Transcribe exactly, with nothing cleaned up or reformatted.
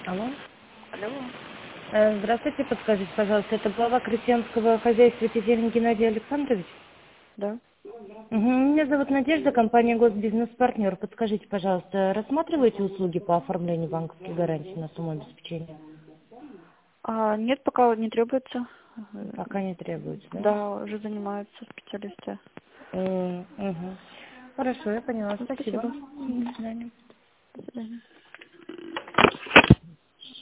Алло. Алло. Э, Здравствуйте, подскажите, пожалуйста, это глава крестьянского хозяйства Тетерин Геннадий Александрович? Да. Мгм. Меня зовут Надежда, компания Госбизнес-партнер. Подскажите, пожалуйста, рассматриваете услуги по оформлению банковских гарантий на сумму обеспечения? А, нет, пока не требуется. Э, Пока не требуется, да? Да, уже занимаются специалисты. М, мгм. Хорошо, я поняла. Ну, Спасибо. спасибо. До свидания. До свидания.